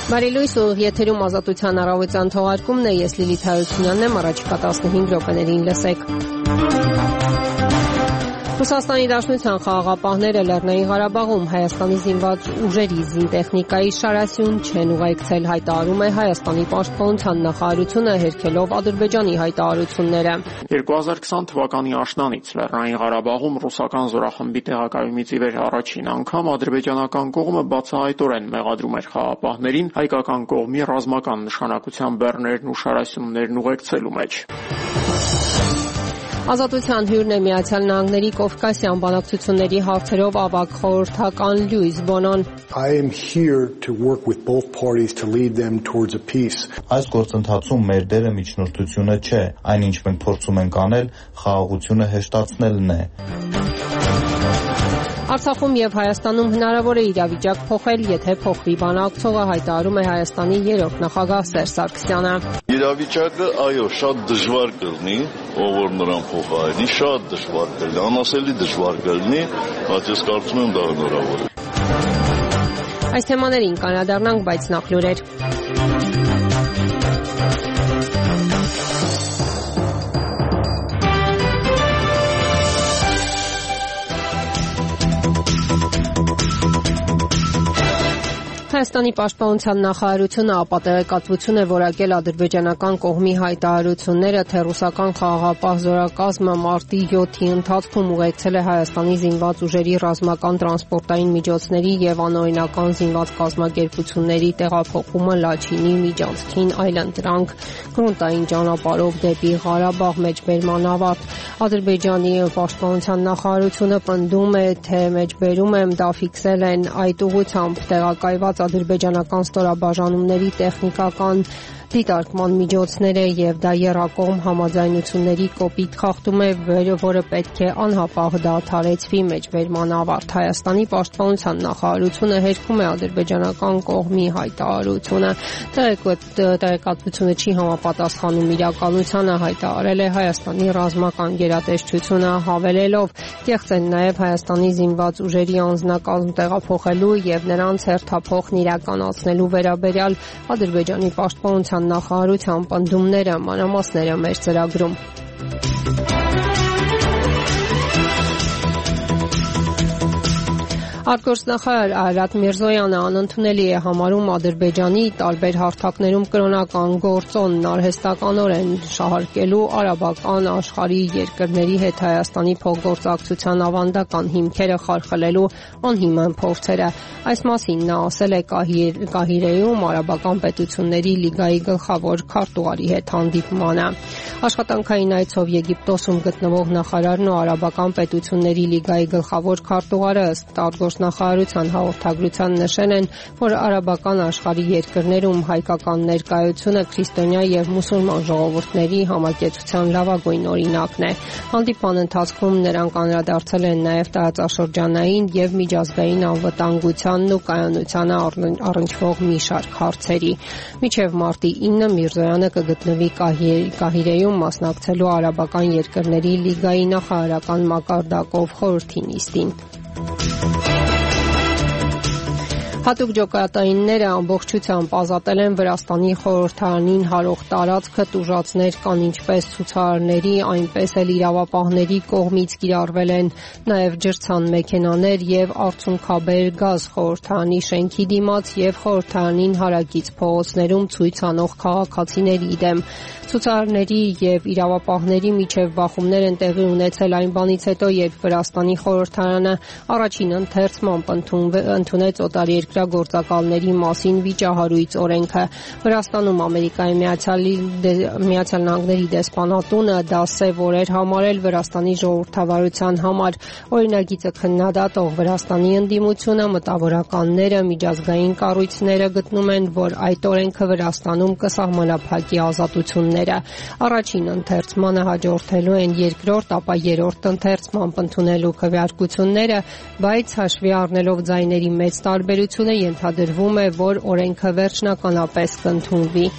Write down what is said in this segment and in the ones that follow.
Բարելույս ու եթերում ազատության առավոտյան թողարկումն է, ես Լիլիթ Հայությունյանն եմ, առաջիկա 15 րոպեներին լսեք։ Ռուսաստանի Դաշնության խաղաղապահները Լեռնային Ղարաբաղում Հայաստանի զինված ուժերի զինտեխնիկայի շարասյուն չեն ուղեկցել, հայտարարում է Հայաստանի պաշտպանության նախարարությունը, հերքելով Ադրբեջանի հայտարարությունները։ 2020 թվականի աշնանից Լեռնային Ղարաբաղում ռուսական զորախմբի տեղակայումից ի վեր առաջին անգամ ադրբեջանական կողմը բացահայտորեն մեղադրում էր խաղաղապահներին հայկական կողմի ռազմական նշանակության բեռներն ու շարասյուններն ուղեկցելու մեջ։ Ազատության հյուրն է Միացյալ Նահանգների Կովկասյան բանակցությունների հարցերով ավագ խորհրդական Լյուիս Բոնոն։ I am here to work with both parties to lead them towards a peace. Այս գործընթացում մեր դերը միջնորդությունը չէ, այնինչ մենք փորձում ենք անել, խաղաղությունը հեշտացնելն է։ Արցախում եւ Հայաստանում հնարավոր է իրավիճակ փոխել, եթե փոխվի բանակցողը, հայտարարում է Հայաստանի երրորդ նախագահ Սերժ Սարգսյանը։ Իրավիճակը, այո, շատ դժվար կլինի, ով որ նրան փոխարինի, շատ դժվար կլինի, անասելի դժվար կլինի, բայց ես կարծում եմ դա հնարավոր է։ Այս թեմաներին կանրադառնանք, բայց նախ լուրեր։ Հայաստանի պաշտպանության նախարարությունը ապատեղեկատվություն է որակել ադրբեջանական կողմի հայտարարությունները, թե ռուսական խաղաղապահ զորակազմը մարտի 7-ի ընթացքում ուղեկցել է Հայաստանի զինված ուժերի ռազմական տրանսպորտային միջոցների եւ անօրինական զինված կազմակերպությունների տեղափոխումը Լաչինի, Միջանցքին, այլընտրանք գրունտային ճանապարհով դեպի Ղարաբաղ մեջբերման ավարտ։ Ադրբեջանի պաշտպանության նախարարությունը պնդում է, թե մեջբերում եմ դա ֆիքսել են այդ ուղղությամբ տեղակայված ադրբեջանական ստորաբաժանումների տեխնիկական դիտարկման միջոցները եւ դա եռակողմ համաձայնությունների կոպիտ խախտում է, որը պետք է անհապաղ դադարեցվի մեջբերման ավարտ։ Հայաստանի պաշտպանության նախարարությունը հերքում է ադրբեջանական կողմի հայտարարությունը։ Տեղեկատվությունը չի համապատասխանում իրականությանը, հայտարարել է Հայաստանի ռազմական գերատեսչությունը, հավելելով, կեղծ են նաեւ Հայաստանի զինված ուժերի անձնակազմ տեղափոխելու եւ նրանց հերթափոխն իրականացնելու վերաբերյալ Ադրբեջանի պաշտպանության նախարարության պնդումները, մանրամասները մեր ծրագրում։ Արտգործնախարար Արարատ Միրզոյանը անընդունելի է համարում Ադրբեջանի տարբեր հարթակներում կրոնական գործոնն արհեստականորեն շահարկելու արաբական աշխարհի երկրների հետ Հայաստանի փոխգործակցության ավանդական հիմքերը խարխլելու անհիմն փորձերը։ Այս մասին նա ասել է Կահիրեում արաբական պետությունների լիգայի գլխավոր քարտուղարի հետ հանդիպմանը։ Աշխատանքային այցով Եգիպտոսում գտնվող նախարարն ու արաբական պետությունների լիգայի գլխավոր քարտուղարը ըստ արտգործնախարարության հաղորդագրության նշել են, որ արաբական աշխարհի երկրներում հայկական ներկայությունը քրիստոնյա եւ մուսուլման ժողովուրդների համակեցության լավագույն օրինակն է։ Հանդիպման ընթացքում նրանք անդրադարձել են նաեւ տարածաշրջանային եւ միջազգային անվտանգությանն ու կայունությանը առնչվող մի շարք հարցերի։ Մինչեւ մարտի 9-ը Միրզոյանը կգտնվի Կահիրեում մասնակցելու արաբական երկրների լիգայի նախարարական մակարդակով խորհրդի նիստին։ Հատուկ ջոկատայինները ամբողջությամբ ազատել են Վրաստանի խորհրդարանին հարող տարածքը, տուժածներ կան ինչպես ցուցարարների, այնպես էլ իրավապահների կողմից կիրառվել են նաև ջրցան մեքենաներ եւ արցունքաբեր գազ խորհրդարանի շենքի դիմաց եւ խորհրդարանին հարակից փողոցներում ցույց անող քաղաքացիների դեմ։ Ցուցարարների եւ իրավապահների միջև բախումներ են տեղի ունեցել այն բանից հետո, երբ Վրաստանի խորհրդարանը առաջին ընթերցմամբ ընդունեց օտարերկրագործակալների մասին վիճահարույց օրենքը։ Վրաստանում Ամերիկայի Միացյալ Նահանգների դեսպանատունը դա սև օր էր համարել Վրաստանի ժողովրդավարության համար։ Օրինագիծը քննադատող Վրաստանի ընդդիմությունը, մտավորականները, միջազգային կառույցները գտնում են, որ այդ օրենքը Վրաստանում կսահմանափակի ազատությունները։ Առաջին ընթերցմանը հաջորդելու են երկրորդ, ապա երրորդ ընթերցմամբ ընդունելու քվեարկությունները, բայց հաշվի առնելով ձայների մեծ տարբերությունը ենթադրվում է, որ օրենքը վերջնականապես կընդունվի։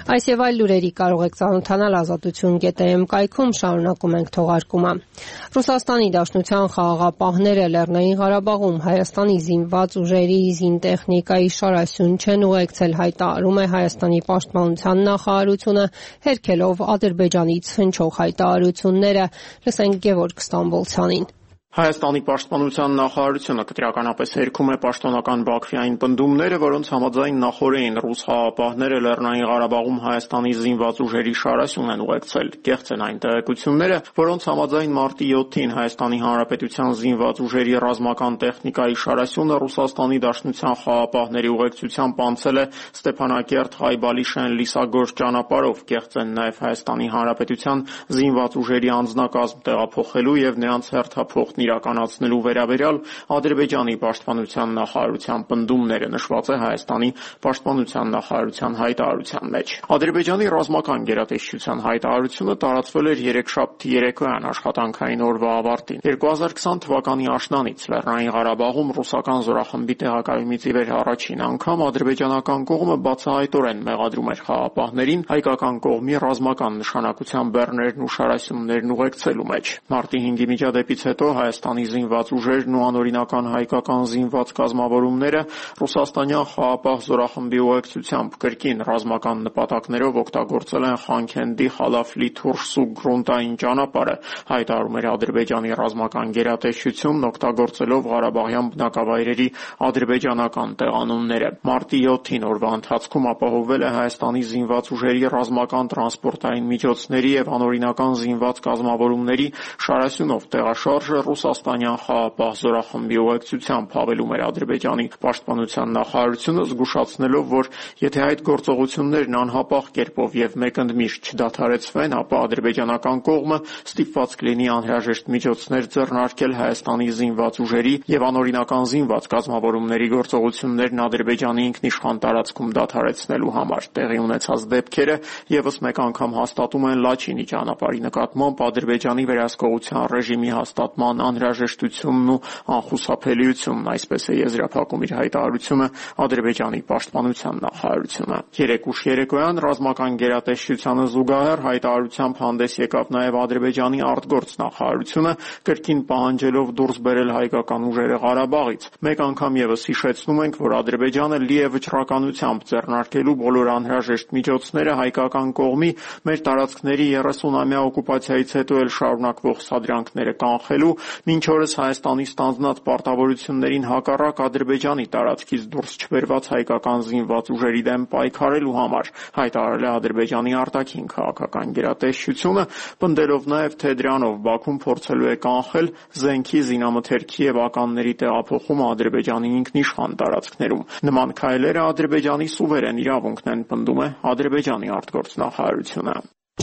Այս եւ այլ լուրերի կարող եք ծանոթանալ azatutun.am կայքում, շարունակում ենք թողարկումը։ Ռուսաստանի Դաշնության խաղաղապահները Լեռնային Ղարաբաղում Հայաստանի զինված ուժերի զինտեխնիկայի շարասյուն չեն ուղեկցել, հայտարարում է Հայաստանի պաշտպանության նախարարությունը, հերքելով Ադրբեջանից հնչող հայտարարությունները։ Լսենք Գևորգ Ստամբոլցյանին։ Հայաստանի պաշտպանության նախարարությունը կտրականապես հերքում է պաշտոնական Բաքվիային պնդումները, որոնց համաձայն նախօրեին ռուս խաղաղապահները Լեռնային Ղարաբաղում Հայաստանի զինված ուժերի շարասյուն են ուղեկցել։ Կեղծ են այն տեղեկությունները, որոնց համաձայն մարտի 7-ին Հայաստանի Հանրապետության զինված ուժերի ռազմական տեխնիկայի շարասյունը Ռուսաստանի Դաշնության խաղաղապահների ուղեկցությամբ անցել է Ստեփանակերտ, Ղայբալի-Շեն, Լիսագործ ճանապարհով։ Կեղծ են նաև Հայաստանի Հանրապետության զինված ուժերի անձնակազմ տեղափոխելու եւ նրանց հերթափոխ իրականացնելու վերաբերյալ Ադրբեջանի պաշտպանության նախարարության պնդումները, նշված է Հայաստանի պաշտպանության նախարարության հայտարարության մեջ։ Ադրբեջանի ռազմական գերատեսչության հայտարարությունը տարածվել էր երեքշաբթի երեկոյան աշխատանքային օրվա ավարտին։ 2020 թվականի աշնանից Լեռնային Ղարաբաղում ռուսական զորախմբի տեղակայումից ի վեր առաջին անգամ ադրբեջանական կողմը բացահայտորեն մեղադրում էր խաղաղապահներին հայկական կողմի ռազմական նշանակության բեռներն ու շարասյուններն ուղեկցելու մեջ։ Մարտի 5-ի միջադեպից հետո Հայաստանի զինված ուժերն ու անօրինական հայկական զինված կազմավորումները ռուսաստանյան խաղաղապահ զորախմբի ուղեկցությամբ կրկին ռազմական նպատակներով օգտագործել են Խանքենդի, Խալաֆլի, Թուրսու գրունտային ճանապարհը, հայտարարում էր Ադրբեջանի ռազմական գերատեսչությունն, օգտագործելով Ղարաբաղյան բնակավայրերի ադրբեջանական տեղանունները։ Մարտի 7-ին օրվա ընթացքում ապահովվել է Հայաստանի զինված ուժերի ռազմական տրանսպորտային միջոցների եւ անօրինական զինված կազմավորումների շարասյունով տեղաշարժը ռուսաստանյան խաղաղապահ զորախմբի ուղեկցությամբ, հավելում էր Ադրբեջանի պաշտպանության նախարարությունը, զգուշացնելով, որ եթե այդ գործողություններն անհապաղ կերպով եւ մեկընդմիշտ չդադարեցվեն, ապա ադրբեջանական կողմը ստիպված կլինի անհրաժեշտ միջոցներ ձեռնարկել Հայաստանի զինված ուժերի եւ անօրինական զինված կազմավորումների գործողություններն Ադրբեջանի ինքնիշխան տարածքում դադարեցնելու համար։ Տեղի ունեցած դեպքերը եւս մեկ անգամ հաստատում են Լաչինի ճանապարհի նկատմամբ Ադրբեջանի վերահսկողության ռեժիմի հաստատման անհրաժեշտությունն ու անխուսափելիությունն, այսպես է եզրափակում իր հայտարարությունը Ադրբեջանի պաշտպանության նախարարությունը։ Երեկ ուշ երեկոյան ռազմական գերատեսչությանը զուգահեռ հայտարարությամբ հանդես եկավ նաև Ադրբեջանի արտգործ նախարարությունը, կրկին պահանջելով դուրս բերել հայկական ուժերը Ղարաբաղից։ Մեկ անգամ եւս հիշեցնում ենք, որ Ադրբեջանը լի է վճռականությամբ ձեռնարկելու բոլոր անհրաժեշտ միջոցները հայկական կողմի մեր տարածքների 30-ամյա օկուպացիայից հետո էլ շարունակվող սադրանքները կանխելու, մինչ օրս Հայաստանի ստանձնած պարտավորություններին հակառակ Ադրբեջանի տարածքից դուրս չբերված հայկական զինված ուժերի դեմ պայքարելու համար, հայտարարել է Ադրբեջանի արտաքին քաղաքական գերատեսչությունը, պնդելով նաև, թե դրանով Բաքուն փորձելու է կանխել զենքի, զինամթերքի եւ ականների տեղափոխումը Ադրբեջանի ինքնիշխան տարածքներում։ Նման քայլերը Ադրբեջանի սուվերեն իրավունքն են, պնդում է Ադրբեջանի արտգործ նախարարությունը։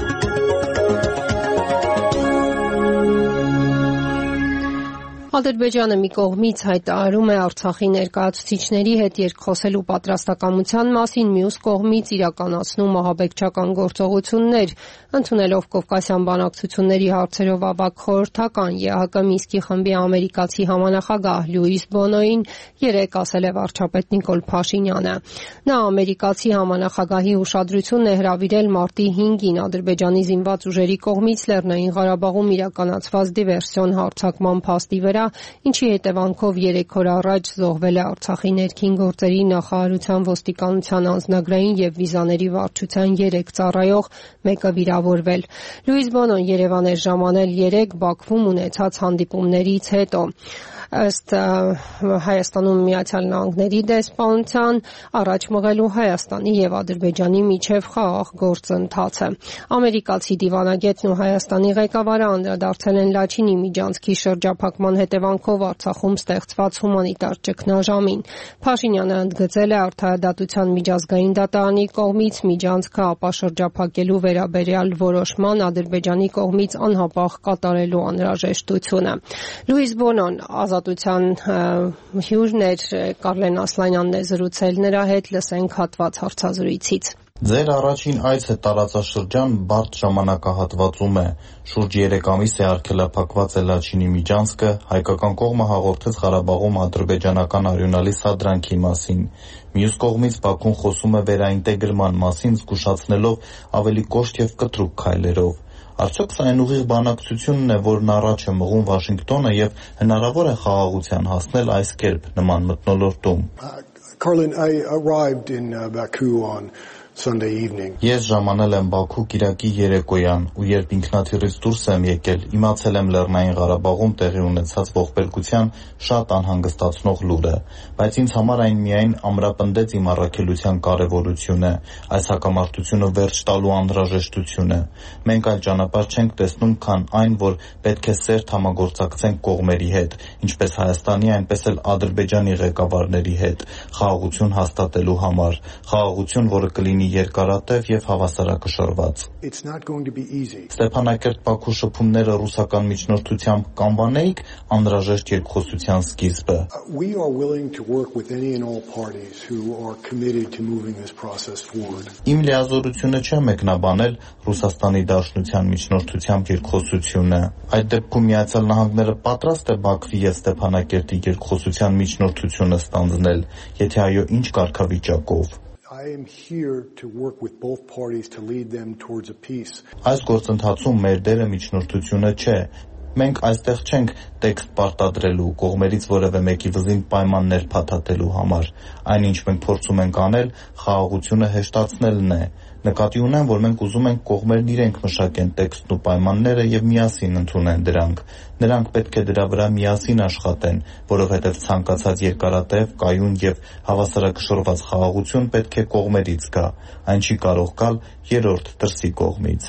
Ադրբեջանը մի կողմից հայտարարում է Արցախի ներկայացուցիչների հետ երկխոսելու պատրաստակամության մասին, մյուս կողմից իրականացնում ահաբեկչական գործողություններ, ընդունելով Կովկասյան բանակցությունների հարցերով ավագ խորհրդական ԵԱՀԿ Մինսկի խմբի ամերիկացի համանախագահ Լյուիս Բոնոին երեկ ասել է վարչապետ Նիկոլ Փաշինյանը։ Նա ամերիկացի համանախագահի ուշադրությունն է հրավիրել մարտի 5-ին Ադրբեջանի զինված ուժերի կողմից Լեռնային Ղարաբաղում իրականացված դիվերսիոն հարձակման փաստի վրա, ինչի հետևանքով 3 օր առաջ զոհվել է Արցախի ներքին գործերի նախարարության ոստիկանության անձնագրային եւ վիզաների վարչության 3 ծառայող, մեկը վիրավորվել։ Լյուիս Բոնոն Երևան էր ժամանել երեկ Բաքվում ունեցած հանդիպումներից հետո։ Ըստ Հայաստանում Միացյալ Նահանգների դեսպանության առաջ մղելու Հայաստանի եւ Ադրբեջանի միջև խաղաղ գործընթացը։ Ամերիկացի դիվանագետն ու Հայաստանի ղեկավարը անդրադարձել են Լաչինի միջանցքի շրջափակման հետևանքով Արցախում ստեղծված հումանիտար ճգնաժամին։ Փաշինյանը ընդգծել է արդարադատության միջազգային դատարանի կողմից միջանցքը ապաշրջափակելու վերաբերյալ որոշման Ադրբեջանի կողմից անհապաղ կատարելու անհրաժեշտությունը։ Լյուիս Բոնոն ազատության հյուրն էր, Կարլեն Ասլանյանն է զրուցել նրա հետ, լսենք հատված հարցազրույցից։ Ձեր առաջին այցը տարածաշրջան բարդ ժամանակահատվածում է։ Շուրջ 3 ամիս է արգելափակված է Լաչինի միջանցքը, հայկական կողմը հաղորդեց Ղարաբաղում ադրբեջանական արյունալի սադրանքի մասին։ Մյուս կողմից Բաքուն խոսում է վերաինտեգրման մասին, զգուշացնելով ավելի կոշտ եւ կտրուկ քայլերով։ Արդյոք սա այն ուղիղ բանակցությունն է, որն առաջ է մղում Վաշինգտոնը եւ հնարավոր է խաղաղության հասնել այս կերպ նման մթնոլորտում։ Carlin, I arrived in Baku on Sunday evening. Ես ժամանել եմ Բաքու կիրակի երեկոյան ու երբ ինքնաթիռից դուրս եմ եկել, իմացել եմ Լեռնային Ղարաբաղում տեղի ունեցած ողբերգության շատ անհանգստացնող լուրը, բայց ինձ համար այն միայն ամրապնդեց իմ առաքելության կարևորությունը, այս հակամարտությունը վերջ տալու անհրաժեշտությունը։ Մենք այլ ճանապարհ չենք տեսնում, քան այն, որ պետք է սերտ համագործակցենք կողմերի հետ, ինչպես Հայաստանի, այնպես էլ Ադրբեջանի ղեկավարների հետ, խաղաղություն հաստատելու համար, խաղաղություն, որը կլինի երկարատև եւ հավասարակշռված։ Ստեփանակերտ-Բաքու շփումները ռուսական միջնորդությամբ կանվանեիք անհրաժեշտ երկխոսության սկիզբը։ We are willing to work with any and all parties who are committed to moving this process forward. Իմ լիազորությունը չէ մեկնաբանել Ռուսաստանի Դաշնության միջնորդությամբ երկխոսությունը։ Այդ դեպքում Միացյալ Նահանգները պատրաստ է Բաքվի եւ Ստեփանակերտի երկխոսության միջնորդությունը ստանձնել, եթե այո, ինչ կարգավիճակով։ I am here to work with both parties to lead them towards a peace. Այս գործընթացում մեր դերը միջնորդությունը չէ։ Մենք այստեղ չենք տեքստ պարտադրելու, կողմերից որևէ մեկի վզին պայմաններ փաթաթելու համար։ Այնինչ մենք փորձում ենք անել, խաղաղությունը հեշտացնելն է։ Նկատի ունեմ, որ մենք ուզում ենք կողմերն իրենք մշակեն տեքստն ու պայմանները եւ միասին ընդունեն դրանք։ Նրանք պետք է դրա վրա միասին աշխատեն, որովհետեւ ցանկացած երկարատև, կայուն եւ հավասարակշռված խաղաղություն պետք է կողմերից գա։ Այն չի կարող գալ երրորդ դրսի կողմից։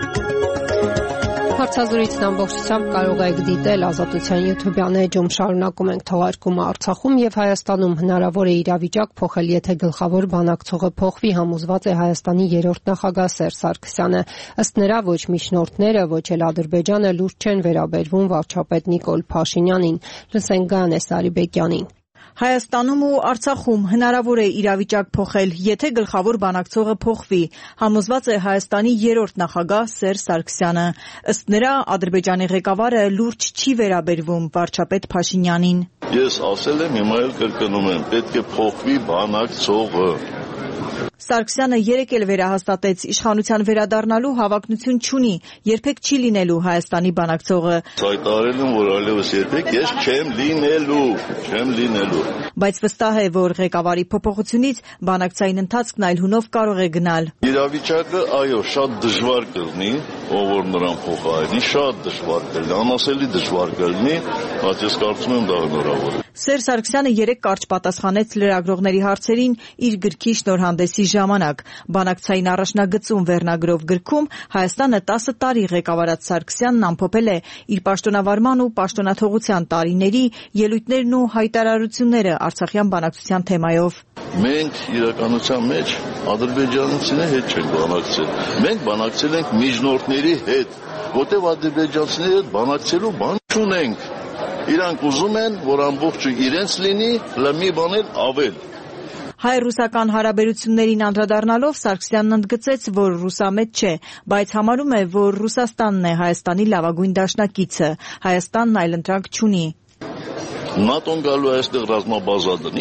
Հարցազրույցն ամբողջությամբ կարող եք դիտել Ազատության YouTube-յան էջում։ Շարունակում ենք թողարկումը Արցախում եւ Հայաստանում հնարավոր է իրավիճակ փոխել, եթե գլխավոր բանակցողը փոխվի, համոզված է Հայաստանի երրորդ նախագահ Սերժ Սարգսյանը։ Ըստ նրա, ոչ միջնորդները, ոչ էլ Ադրբեջանը լուրջ չեն վերաբերվում վարչապետ Նիկոլ Փաշինյանին։ Լսենք Գայանե Սարիբեկյանին։ Հայաստանում ու Արցախում հնարավոր է իրավիճակ փոխել, եթե գլխավոր բանակցողը փոխվի, համոզված է Հայաստանի երրորդ նախագահ Սերժ Սարգսյանը։ Ըստ նրա, Ադրբեջանի ղեկավարը լուրջ չի վերաբերվում վարչապետ Փաշինյանին։ Ես ասել եմ, հիմա էլ կրկնում եմ, պետք է փոխվի բանակցողը։ Սարգսյանը երեկ էլ վերահաստատեց, իշխանության վերադառնալու հավակնություն չունի, երբեք չի լինելու Հայաստանի բանակցողը։ Հայտարարել եմ, որ այլևս երբեք ես չեմ լինելու։ Բայց վստահ է, որ ղեկավարի փոփոխությունից բանակցային ընթացքն այլ հունով կարող է գնալ։ Իրավիճակը, այո, շատ դժվար կլինի, ով որ նրան փոխարինի, շատ դժվար կլինի, անասելի դժվար կլինի, բայց ես կարծում եմ դա հնարավոր է։ Սերժ Սարգսյանը երեկ կարճ պատասխանեց լրագրողների հարցերին իր գրքի շնորհանդեսի ժամանակ։ Բանակցային առաջնագծում վերնագրով գրքում Հայաստանը 10 տարի ղեկավարած Սարգսյանն ամփոփել է իր պաշտոնավարման ու պաշտոնաթողության տարիների ելույթներն ու հայտարարությունները Արցախյան բանակցության թեմայով։ Մենք իրականության մեջ ադրբեջանցիների հետ չենք բանակցել։ Մենք բանակցել ենք միջնորդների հետ, որտեղ ադրբեջանցիների հետ բանակցելու բան չունենք։ Իրանք ուզում են, որ ամբողջը իրենց լինի, մի բան էլ ավել։ Հայ-ռուսական հարաբերություններին անդրադառնալով Սարգսյանն ընդգծեց, որ ռուսամետ չէ, բայց համարում է, որ Ռուսաստանն է Հայաստանի լավագույն դաշնակիցը։ Հայաստանն այլընտրանք չունի։ ՆԱՏՕ-ն գալու է այստեղ ռազմաբազա դնի։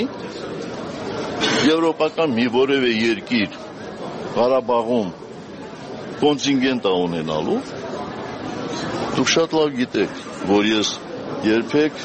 Եվրոպական մի որևէ երկիր Ղարաբաղում կոնտինգենտ ունենալու։ Դուք շատ լավ գիտեք, որ ես երբեք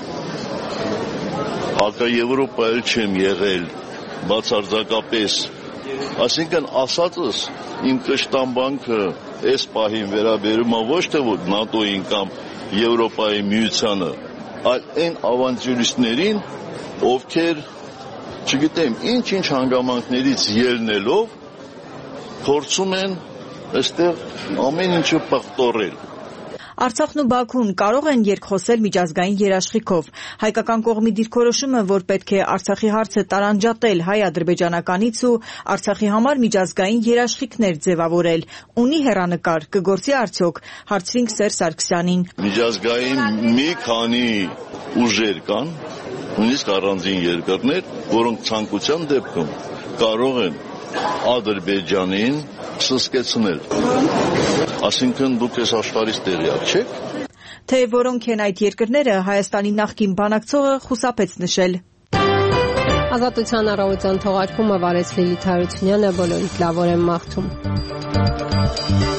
հակաեվրոպայել չեմ եղել բացարձակապես, այսինքն ասածս իմ կշտամբանքը այս պահին վերաբերում է ոչ թե որ ՆԱՏՕ-ին կամ Եվրոպայի միությանը, այլ այն ավանտյուրիստներին, ովքեր, չգիտեմ, ինչ հանգամանքներից ելնելով փորձում են այստեղ ամեն ինչը պղտորել։ Արցախն ու Բաքուն կարող են երկխոսել միջազգային երաշխիքով։ Հայկական կողմի դիրքորոշումը, որ պետք է Արցախի հարցը տարանջատել հայ-ադրբեջանականից ու Արցախի համար միջազգային երաշխիքներ ձևավորել, ունի հեռանկար, կգործի արդյոք, հարցրինք Սերժ Սարգսյանին։ Միջազգային մի քանի ուժեր կան, նույնիսկ առանձին երկրներ, որոնք ցանկության դեպքում կարող են Ադրբեջանին սսկեցնել։ Այսինքն դուք այս աշխարհից տեղյակ չեք։ Թե որոնք են այդ երկրները, Հայաստանի նախկին բանակցողը խուսափեց նշել։ Ազատության առավոտյան թողարկումը վարեց Լիլիթ Հարությունյանը, բոլորիդ լավ օր եմ մաղթում։